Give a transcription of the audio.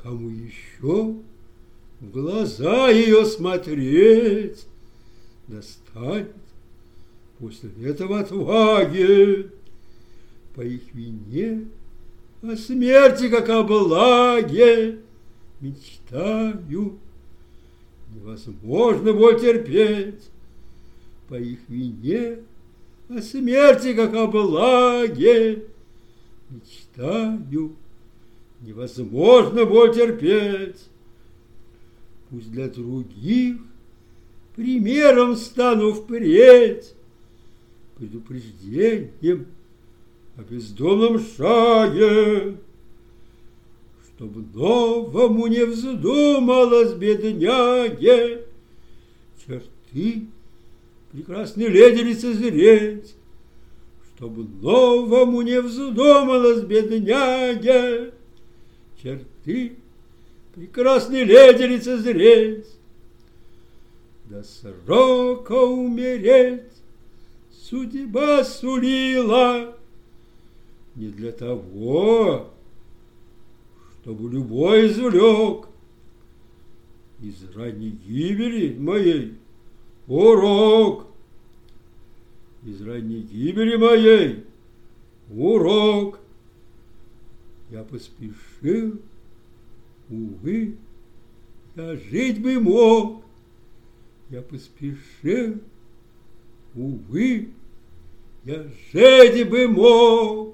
Кому еще в глаза ее смотреть, достанет после этого отваги. По их вине о смерти, как о благе, мечтаю. Невозможно боль терпеть. По их вине о смерти, как о благе, мечтаю. Невозможно боль терпеть. Пусть для других примером стану впредь, предупреждением о бездомном шаге, чтобы новому не вздумалось бедняге черты прекрасной леди лицезреть, чтобы новому не вздумалось бедняге черты прекрасной леди лицезреть. До срока умереть судьба сулила не для того, чтобы любой извлек из ранней гибели моей урок. Из ранней гибели моей урок. Я поспешил, увы, я жить бы мог. Я поспешил, увы, я жить бы мог.